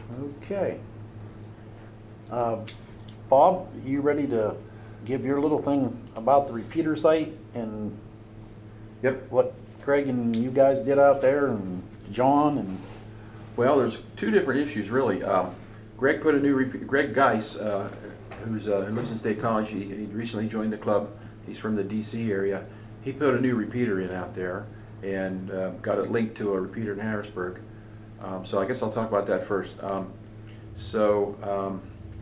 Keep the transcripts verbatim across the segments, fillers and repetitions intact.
Okay. Uh, Bob, you ready to give your little thing about the repeater site and Yep. what Craig and you guys did out there, and John and... Well, there's two different issues really. Um, Greg put a new repeat, Greg Geis, uh, who's uh, who lives in State College. He, he recently joined the club. He's from the D C area. He put a new repeater in out there and uh, got it linked to a repeater in Harrisburg. Um, so I guess I'll talk about that first. Um, so um,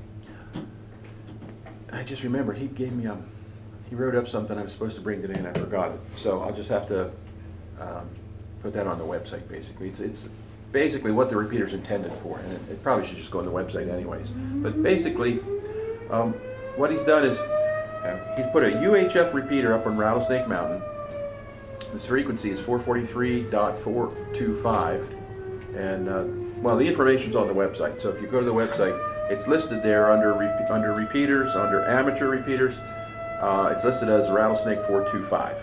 I just remembered he gave me a, he wrote up something I was supposed to bring today and I forgot it. So I'll just have to um, put that on the website. Basically, it's it's basically what the repeater's intended for, and it, it probably should just go on the website anyways. But basically, um, what he's done is uh, he's put a U H F repeater up on Rattlesnake Mountain. This frequency is four forty-three point four two five, and uh, well, the information's on the website. So if you go to the website, it's listed there under re- under repeaters, under amateur repeaters. Uh, it's listed as Rattlesnake four two five,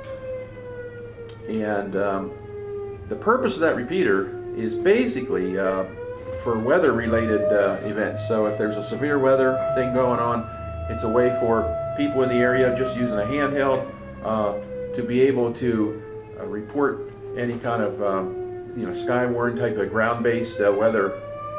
and um, the purpose of that repeater is basically uh, for weather-related uh, events. So if there's a severe weather thing going on, it's a way for people in the area just using a handheld uh, to be able to uh, report any kind of um, you know sky-worn type of ground-based uh, weather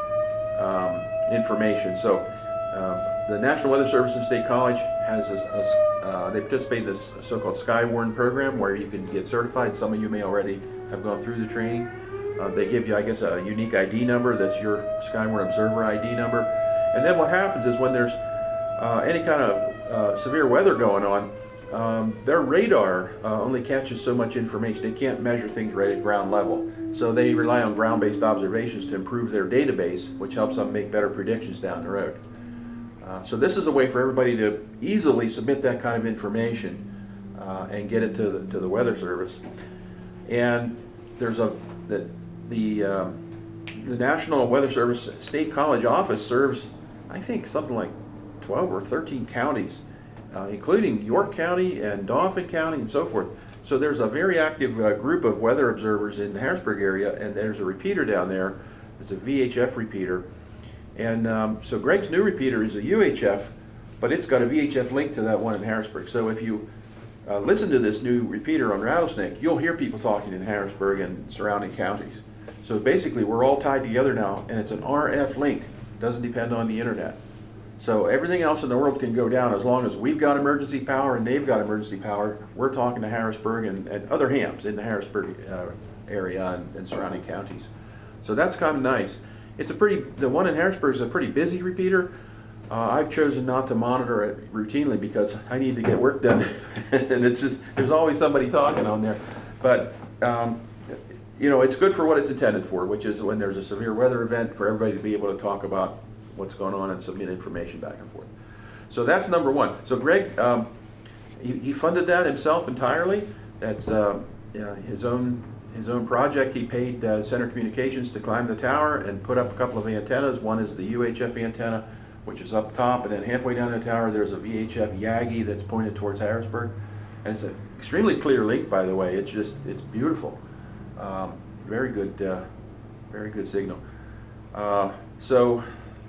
um, information. So uh, the National Weather Service in State College has a, a, uh, they participate in this so-called Sky-Warn program where you can get certified. Some of you may already have gone through the training. Uh, they give you, I guess, a unique I D number. That's your Sky-Warn Observer I D number. And then what happens is when there's uh, any kind of uh, severe weather going on, um, their radar uh, only catches so much information. They can't measure things right at ground level. So they rely on ground-based observations to improve their database, which helps them make better predictions down the road. Uh, so this is a way for everybody to easily submit that kind of information uh, and get it to the, to the Weather Service. And there's a that the um, the National Weather Service State College office serves, I think, something like twelve or thirteen counties, uh, including York County and Dauphin County and so forth. So there's a very active uh, group of weather observers in the Harrisburg area, and there's a repeater down there. It's a V H F repeater. And um, so Greg's new repeater is a U H F, but it's got a V H F link to that one in Harrisburg. So if you uh, listen to this new repeater on Rattlesnake, you'll hear people talking in Harrisburg and surrounding counties. So basically we're all tied together now, and it's an R F link. It doesn't depend on the internet. So everything else in the world can go down as long as we've got emergency power and they've got emergency power. We're talking to Harrisburg and, and other hams in the Harrisburg uh, area and, and surrounding counties. So that's kind of nice. It's a pretty, the one in Harrisburg is a pretty busy repeater. Uh, I've chosen not to monitor it routinely because I need to get work done. And it's just, there's always somebody talking on there. But, um, you know, it's good for what it's intended for, which is when there's a severe weather event for everybody to be able to talk about what's going on and submit information back and forth. So that's number one. So Greg, um, he, he funded that himself entirely. That's uh, you know, his own his own project. He paid uh, Center Communications to climb the tower and put up a couple of antennas. One is the U H F antenna, which is up top, and then halfway down the tower there's a V H F Yagi that's pointed towards Harrisburg. And it's an extremely clear link, by the way. It's just, it's beautiful. Um, very good, uh, very good signal. Uh, so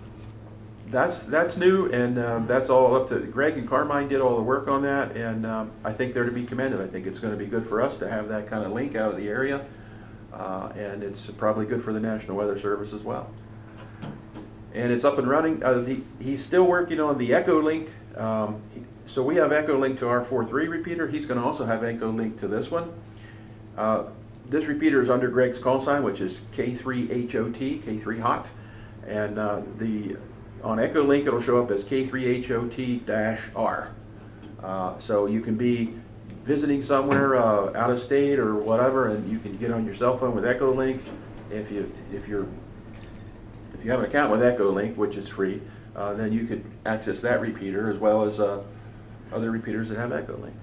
that's that's new, and um, that's all up to Greg and Carmine did all the work on that, and um, I think they're to be commended. I think it's going to be good for us to have that kind of link out of the area, uh, and it's probably good for the National Weather Service as well. And it's up and running. Uh, he, he's still working on the Echolink. Um, he, so we have Echolink to our four three repeater. He's going to also have Echolink to this one. Uh, this repeater is under Greg's call sign, which is K three H O T, K three hot, and uh, the on Echolink it'll show up as K three H O T R. Uh, so you can be visiting somewhere uh, out of state or whatever, and you can get on your cell phone with Echolink. If you if you're if you have an account with Echolink, which is free, uh, then you could access that repeater as well as uh, other repeaters that have Echolink.